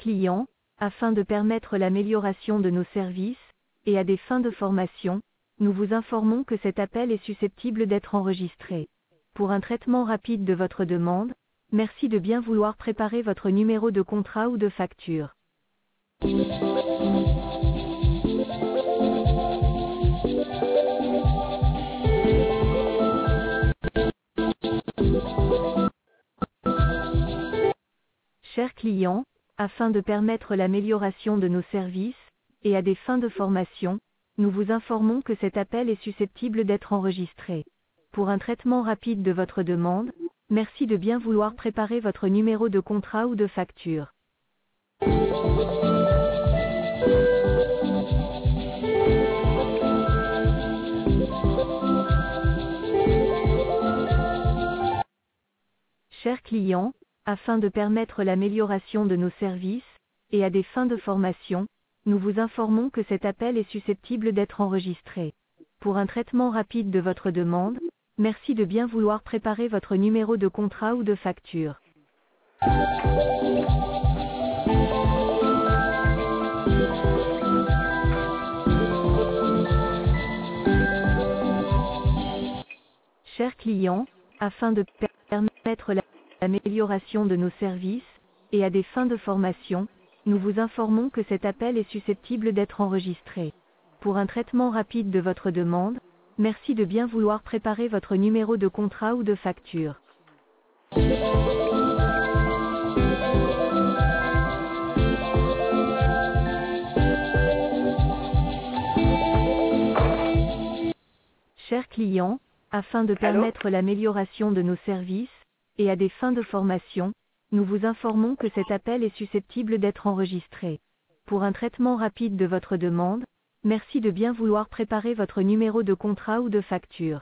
client, afin de permettre l'amélioration de nos services, et à des fins de formation, nous vous informons que cet appel est susceptible d'être enregistré. Pour un traitement rapide de votre demande, merci de bien vouloir préparer votre numéro de contrat ou de facture. Chers clients, afin de permettre l'amélioration de nos services, et à des fins de formation, nous vous informons que cet appel est susceptible d'être enregistré. Pour un traitement rapide de votre demande, merci de bien vouloir préparer votre numéro de contrat ou de facture. Chers clients, afin de permettre l'amélioration de nos services, et à des fins de formation, nous vous informons que cet appel est susceptible d'être enregistré. Pour un traitement rapide de votre demande, merci de bien vouloir préparer votre numéro de contrat ou de facture. Chers clients, afin de permettre l'amélioration de nos services, et à des fins de formation, nous vous informons que cet appel est susceptible d'être enregistré. Pour un traitement rapide de votre demande, merci de bien vouloir préparer votre numéro de contrat ou de facture. Chers clients, afin de permettre l'amélioration de nos services, et à des fins de formation, nous vous informons que cet appel est susceptible d'être enregistré. Pour un traitement rapide de votre demande, merci de bien vouloir préparer votre numéro de contrat ou de facture.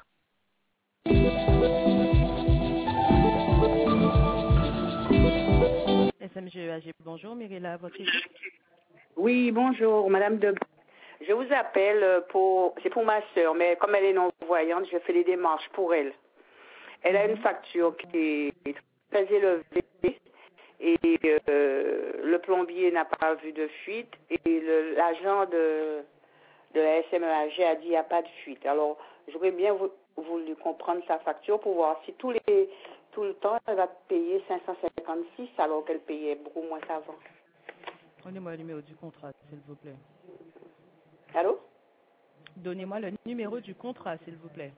SMGEAG, bonjour, Mirella, votre équipe. Oui, bonjour, Madame de... Je vous appelle c'est pour ma sœur, mais comme elle est non-voyante, je fais les démarches pour elle. Elle a une facture qui est très élevée et le plombier n'a pas vu de fuite et l'agent de la SMEAG a dit qu'il n'y a pas de fuite. Alors, j'aurais bien voulu comprendre sa facture pour voir si tout le temps elle va payer 556 alors qu'elle payait beaucoup moins avant. Donnez-moi le numéro du contrat, s'il vous plaît. Allô? Donnez-moi le numéro du contrat, s'il vous plaît.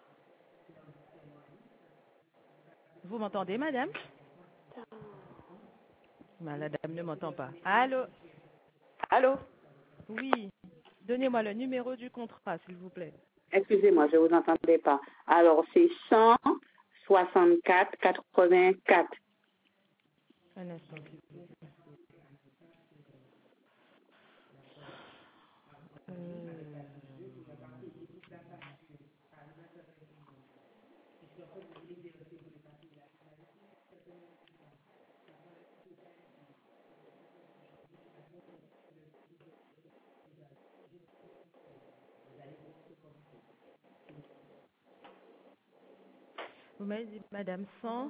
Vous m'entendez, madame? La dame ne m'entend pas. Allô? Allô? Oui. Donnez-moi le numéro du contrat, s'il vous plaît. Excusez-moi, je ne vous entendais pas. Alors, c'est 164 84. Un instant, s'il vous plaît. Vous m'avez dit, madame,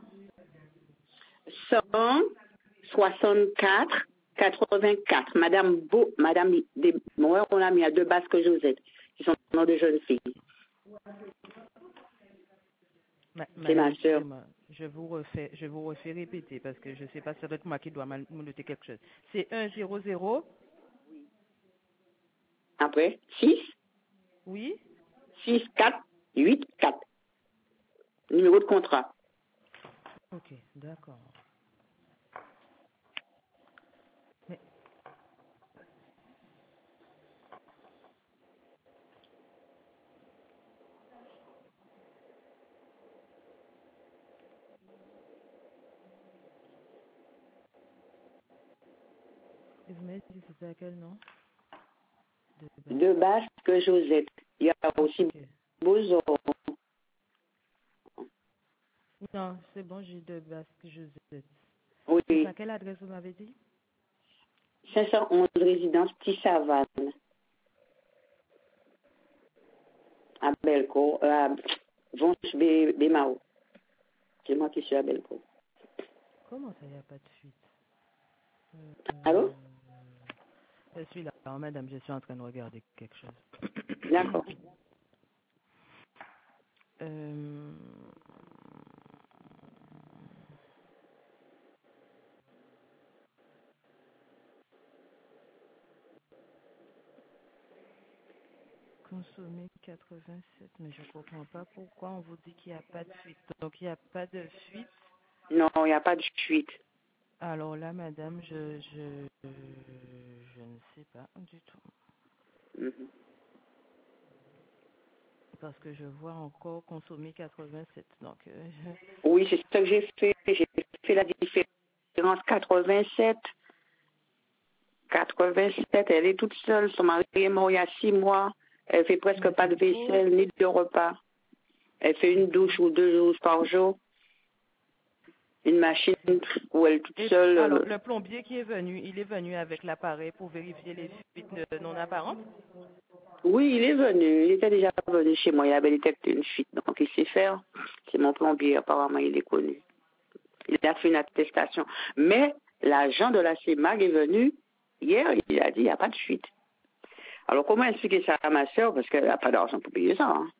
164 84. Madame Desmours, on a mis à deux bases que Josette, qui sont nom de jeune fille. C'est ma soeur. Je vous refais répéter parce que je ne sais pas si ça doit être moi qui dois me noter quelque chose. C'est 100. Après, 6. Oui. 6 4 8 4. Numéro de contrat. Ok, d'accord. Mais... Et vous m'avez dit c'était à quel nom? De base que Josette. Il y a aussi Bozo. Non, c'est bon, j'ai de base que Josette. Oui. C'est à quelle adresse vous m'avez dit? 511 résidence Petit-Savane. À Belco, à Vonche-Bémao. C'est moi qui suis à Belco. Comment ça, il n'y a pas de fuite? Allô? Je suis là, alors, madame, je suis en train de regarder quelque chose. D'accord. Euh, Consommer 87, mais je ne comprends pas pourquoi on vous dit qu'il n'y a pas de fuite. Donc, il n'y a pas de fuite. Non, il n'y a pas de fuite. Alors là, madame, je ne sais pas du tout. Mhm. Parce que je vois encore consommer 87. Donc, Oui, c'est ça que j'ai fait. J'ai fait la différence 87. 87, elle est toute seule. Son mari est mort il y a 6 mois. Elle fait presque mais pas de c'est trop. vaisselle ni de repas. Elle fait une douche ou 2 douches par jour. Une machine où elle est toute Et seule. alors, le plombier qui est venu, il est venu avec l'appareil pour vérifier les fuites non apparentes. Oui, il est venu. Il était déjà venu chez moi. Il avait détecté une fuite. Donc, il sait faire. C'est mon plombier. Apparemment, il est connu. Il a fait une attestation. Mais l'agent de la CEMAG est venu hier. Il a dit il n'y a pas de fuite. Alors, comment expliquer ça à ma soeur? Parce qu'elle n'a pas d'argent pour payer ça. Hein.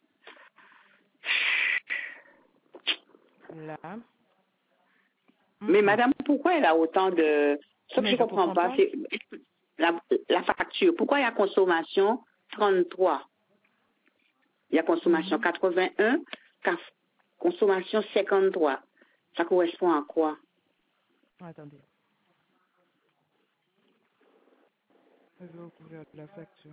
Là. Mais madame, pourquoi elle a autant de... Ce que Mais je je comprends comprends pas, pas. c'est la facture. Pourquoi il y a consommation 33? Il y a consommation 81, consommation 53. Ça correspond à quoi? Attendez. Je vais ouvrir la facture.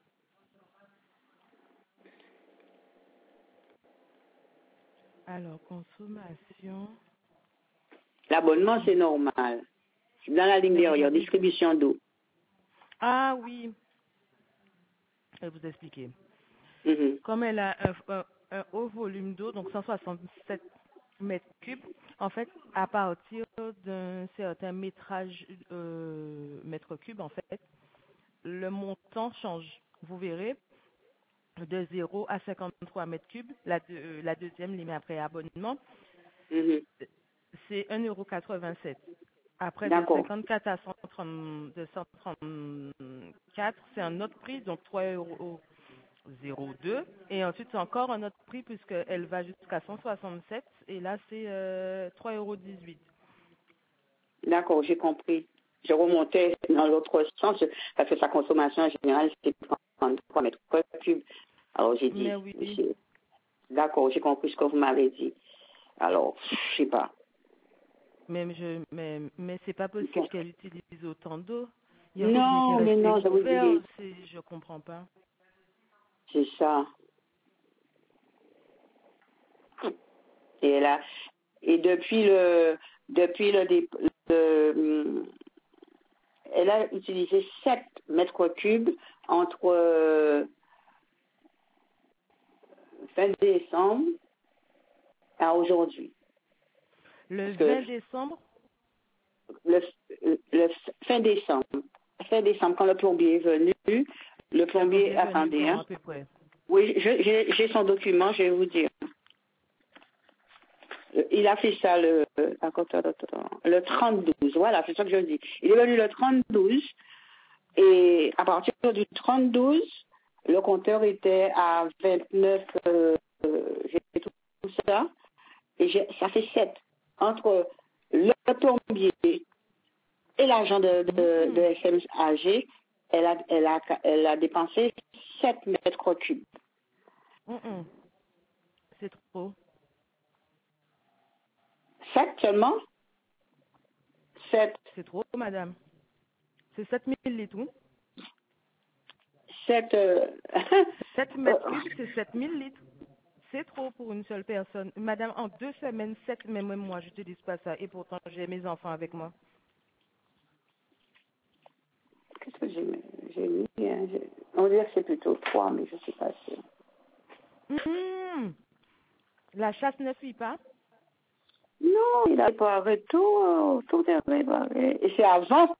Alors, consommation. L'abonnement, c'est normal. Dans la ligne Mais derrière, regardez. distribution d'eau. Ah oui. Je vais vous expliquer. Mhm. Comme elle a un haut volume d'eau, donc 167 mètres cubes, en fait, à partir d'un certain mètre cube, en fait, le montant change. Vous verrez, de 0 à 53 mètres cubes, la deuxième ligne après abonnement, Mhm. c'est 1,87 €. Après, de D'accord. 54 à 134, c'est un autre prix, donc 3,02 €. Et ensuite, c'est encore un autre prix puisqu'elle va jusqu'à 167. Et là, c'est 3,18 €. D'accord, j'ai compris. Je remontais dans l'autre sens parce que sa consommation en général, c'est 33 mètres cubes. Alors, j'ai dit, Mais oui, monsieur, d'accord, j'ai compris ce que vous m'avez dit. Alors, je sais pas. mais c'est pas possible qu'elle utilise autant d'eau. Il y a rien qui est Non, mais resté non, je vous ouvert. dis, Je comprends pas. c'est ça. Et là, et elle a utilisé 7 mètres cubes entre fin décembre à aujourd'hui. Le Parce que 20 décembre, le, le fin décembre, quand le plombier est venu, le le plombier plombier, est venu attendez, quand hein. à peu près? Oui, j'ai son document, je vais vous dire. Il a fait ça le 30-12, voilà, c'est ça que je dis. Il est venu le 30-12 et à partir du 30-12, le compteur était à 29, j'ai fait tout ça, et ça fait 7. Entre le plombier et l'agent de SMAG, elle a dépensé 7 mètres cubes. C'est trop. 7 seulement? 7. C'est trop, madame. C'est 7000 litres. Oui. 7. 7 mètres cubes, c'est 7000 litres. C'est trop pour une seule personne. Madame, en 2 semaines, 7, mais même moi, je te dis pas ça. Et pourtant, j'ai mes enfants avec moi. Qu'est-ce que j'ai mis? Hein, on dirait que c'est plutôt 3, mais je ne suis pas sûre. La chasse ne fuit pas. Non, il a réparé tout, tout est réparé. Et c'est avant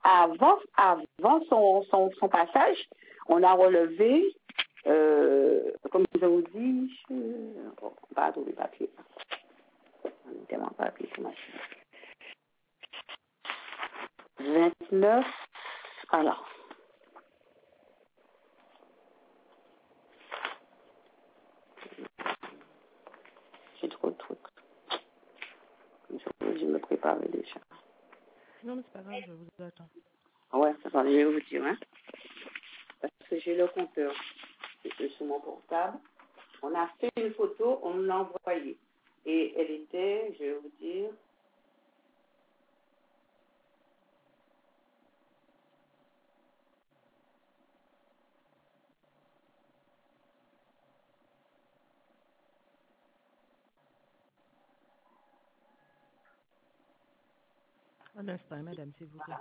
son passage, on a relevé, comme je vous dis, pas tous les papiers. On est tellement papier sur ma chaîne. 29, alors, trop de trucs. Je me préparais déjà. Non, mais c'est pas grave, je vous attends. Ouais, attendez, je vais vous dire, hein. Parce que j'ai le compteur sur mon portable. On a fait une photo, on l'a envoyée. Et elle était, je vais vous dire, Un instant, madame, s'il vous plaît.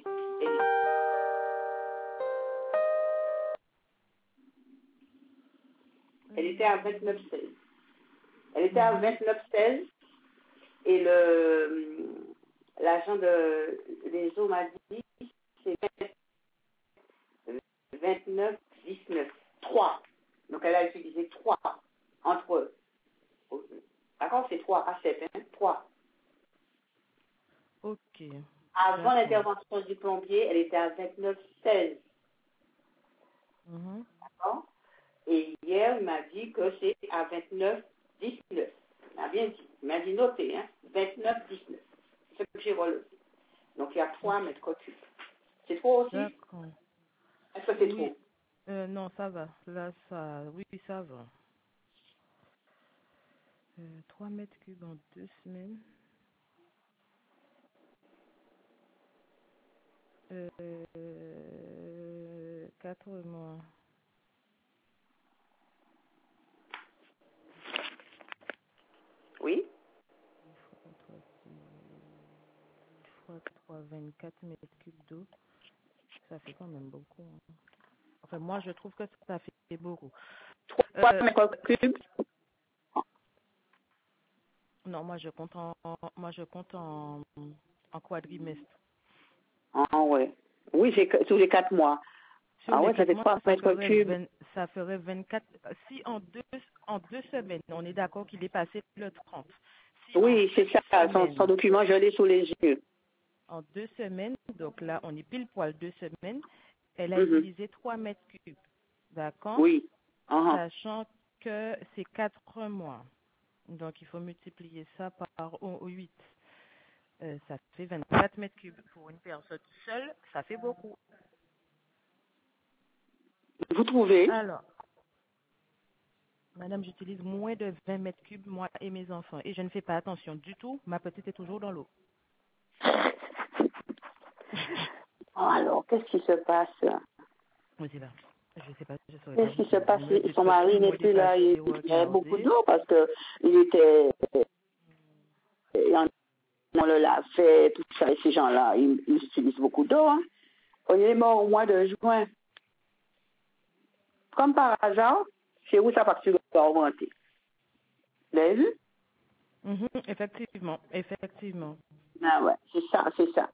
elle était à 29,16. Elle était à 29,16 et l'agent des eaux m'a dit c'est 29,19. 3. Donc elle a utilisé 3 entre eux. D'accord, c'est 3 à 7, hein? 3. Ok. Avant D'accord. l'intervention du plombier, elle était à 29,16. D'accord? Et hier, il m'a dit que c'est à 29,19. Il m'a bien dit. Il m'a dit noter, hein? 29,19. C'est ce que j'ai relevé. Donc il y a 3 mètres cubes. C'est trop aussi? D'accord. Est-ce que c'est Oui. trop? Non, ça va. Là, ça... Oui, ça va. 3 mètres cubes en 2 semaines. 4 mois. Oui? Fois 3, 24 mètres cubes d'eau. Ça fait quand même beaucoup. Hein. Enfin, moi, je trouve que ça fait beaucoup. 3 mètres cubes? Non, moi, je compte en quadrimestre. Ah ouais. Oui, c'est tous les 4 mois. Sur les Ouais, ça 4 fait mois, 3 mètres cubes. ça ferait 24. Si en deux semaines, on est d'accord qu'il est passé le 30. Si Oui, c'est ça. Son document, je l'ai sous les yeux. En 2 semaines, donc là, on est pile poil 2 semaines, elle a utilisé 3 mètres cubes. D'accord? Oui. Sachant que c'est 4 mois. Donc, il faut multiplier ça par 8. Ça fait 24 mètres cubes. Pour une personne seule, ça fait beaucoup. Vous trouvez? Alors, madame, j'utilise moins de 20 mètres cubes, moi et mes enfants. Et je ne fais pas attention du tout. Ma petite est toujours dans l'eau. Alors, qu'est-ce qui se passe? Je sais pas. Je sais pas. Je saurais pas Qu'est-ce vous qui se dire. passe? De toute Son façon, mari n'est moi, j'ai plus pas là. Il y avait beaucoup regardé. d'eau parce que il était... On le lavait, tout ça. Et ces gens-là, ils utilisent beaucoup d'eau. Hein. Il est mort au mois de juin. Comme par hasard, c'est où sa facture va augmenter. Vous avez vu? Effectivement, effectivement. Ah ouais, c'est ça, c'est ça.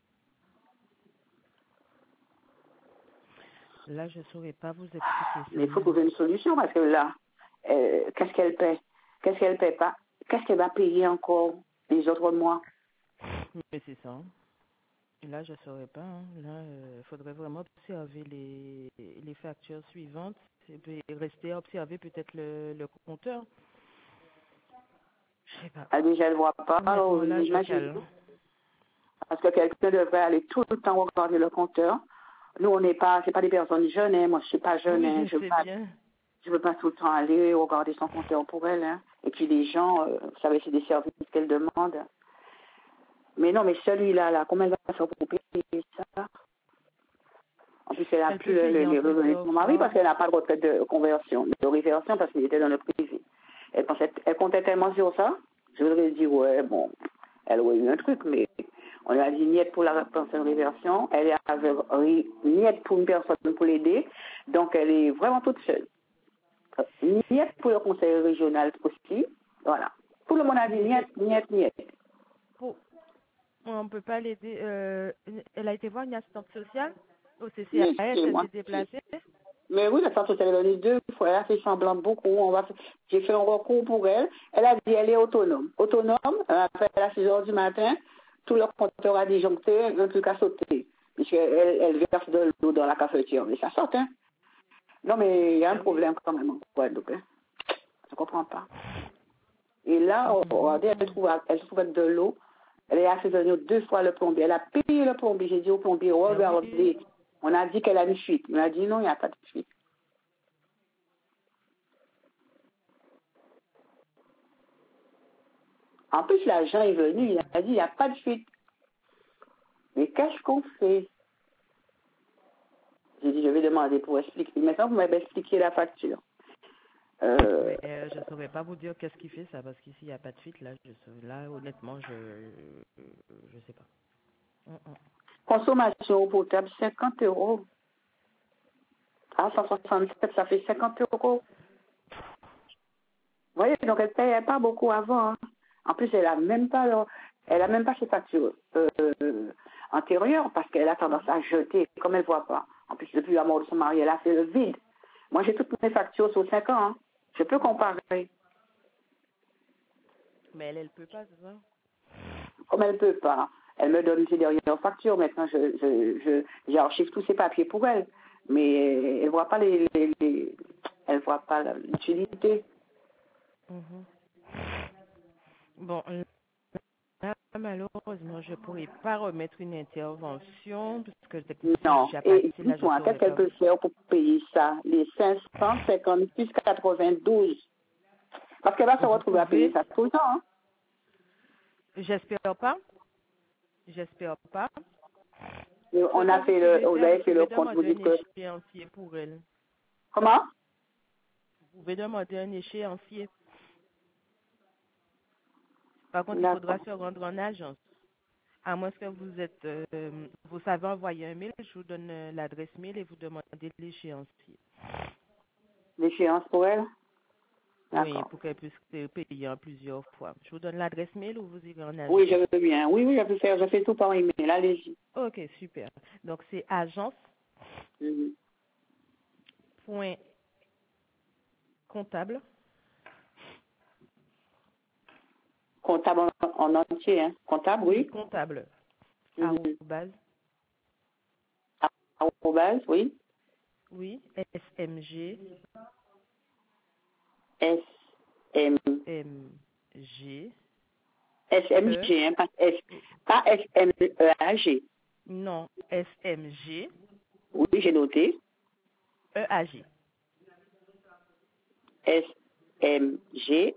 Là, je ne saurais pas vous expliquer ça. Mais il faut trouver une solution parce que là, qu'est-ce qu'elle paie? Qu'est-ce qu'elle paie pas? Qu'est-ce qu'elle va payer encore les autres mois? Mais c'est ça. Et là, je ne saurais pas. Hein. Là, il faudrait vraiment observer les factures suivantes et puis rester à observer peut-être le compteur. Je sais pas. Elle déjà ne voit pas, alors Honnêtement, là, je j'imagine. cale. Parce que quelqu'un devrait aller tout le temps regarder le compteur. Nous, on n'est pas, c'est pas des personnes jeunes, hein. Moi, je suis pas jeune, Oui, hein. je sais bien. Je veux pas tout le temps aller regarder son compteur pour elle, hein. Et puis les gens, vous savez, c'est des services qu'elle demande. Mais non, mais celui-là, là, comment elle va faire pour payer ça? En plus, elle n'a Elle plus peut payer en les revenus de son mari parce plusieurs qu'elle n'a pas de retraite de conversion, de réversion parce qu'il était dans le privé. Elle comptait tellement sur ça. Je voudrais dire, ouais, bon, elle aurait eu un truc, mais on lui a dit niette pour la pension de réversion. Elle avait niette pour une personne pour l'aider. Donc, elle est vraiment toute seule. Niette pour le conseil régional aussi. Voilà. Tout le monde a dit niette, niette, niette. On ne peut pas l'aider. Elle a été voir une assistante sociale au Oui, CCAS, elle moi. s'est déplacée. Mais oui, la santé, elle est donnée 2 fois. Elle a fait semblant beaucoup. J'ai fait un recours pour elle. Elle a dit elle est autonome. Autonome, après à 6 heures du matin, tout le compteur a disjoncté, un truc à sauter. Puisqu'elle verse de l'eau dans la cafetière. Mais ça sort, hein. Non, mais il y a un problème quand même en Guadeloupe. Hein. Je ne comprends pas. Et là, regardez, elle trouve avec de l'eau. Elle a fait venir 2 fois le plombier. Elle a payé le plombier. J'ai dit au plombier, regardez. On a dit qu'elle a une fuite. Il m'a dit non, il n'y a pas de fuite. En plus, l'agent est venu, il a dit, il n'y a pas de fuite. Mais qu'est-ce qu'on fait? J'ai dit, je vais demander pour expliquer. Maintenant, vous m'avez expliqué la facture. Je ne saurais pas vous dire qu'est-ce qui fait ça, parce qu'ici, il n'y a pas de fuite. Là, honnêtement, je sais pas. Consommation potable, 50 €. Ah, 167, ça fait 50 €. Vous voyez, donc elle ne payait pas beaucoup avant. Hein. En plus, elle a même pas ses factures antérieures parce qu'elle a tendance à jeter, comme elle ne voit pas. En plus, depuis la mort de son mari, elle a fait le vide. Moi, j'ai toutes mes factures sur 5 ans. Hein. Je peux comparer. Mais elle ne peut pas, c'est ça? Comme elle ne peut pas, elle me donne ses dernières factures. Maintenant, j'archive tous ses papiers pour elle. Mais elle ne voit pas elle voit pas l'utilité. Bon, là, malheureusement, je ne pourrais pas remettre une intervention parce que non. déjà Et passé, là, dites-moi, qu'est-ce qu'elle peut faire pour payer ça, les 556,92? Parce qu'elle va se retrouver à payer ça tout le temps. Hein? J'espère pas. J'espère pas. Et on a fait on avait fait le compte. Vous dites que... échéancier pour elle. Comment? Vous pouvez demander un échéancier. Par contre, il faudra se rendre en agence. À moins que vous savez envoyer un mail, je vous donne l'adresse mail et vous demandez l'échéancier. L'échéance pour elle? Oui, pour qu'elle puisse payer en plusieurs fois. Je vous donne l'adresse mail ou vous irez en agence? Oui, je veux bien. Oui, je fais tout par email. Allez-y. Ok, super. Donc, c'est agence. Point comptable. Comptable en entier, hein? Comptable, oui. Comptable. Arrobase, oui. Oui, SMG. SMG. SMG, hein, pas SMEAG. Non, SMG. Oui, j'ai noté. EAG. SMG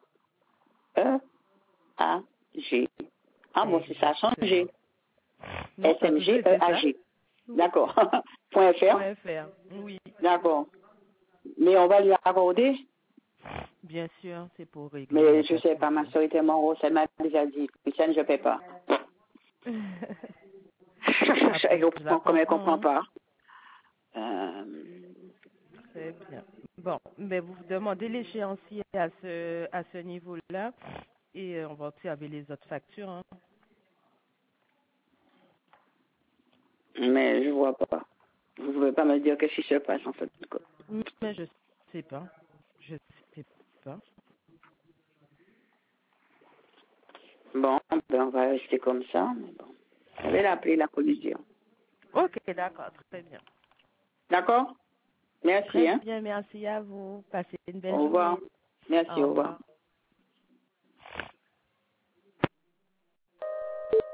EAG. Ah bon, c'est ça a changé. SMG EAG. D'accord. Point .fr. Oui. D'accord. Mais on va lui accorder. Bien sûr, c'est pour régler. Mais je sais pas, ma soeur était morose, elle m'a déjà dit, Christiane, je ne paie pas. Comme elle ne comprend pas. Très bien. Bon, mais vous demandez l'échéancier à ce niveau-là et on va observer les autres factures. Hein. Mais je vois pas. Vous ne pouvez pas me dire qu'est-ce qui se passe en fait. Mais je sais pas. Je sais pas. Bon, ben on va rester comme ça. Mais bon. Je vais l'appeler la collision. Ok, d'accord, très bien. D'accord? Merci. Très bien, merci à vous. Passez une belle journée. Au revoir. Merci, au revoir.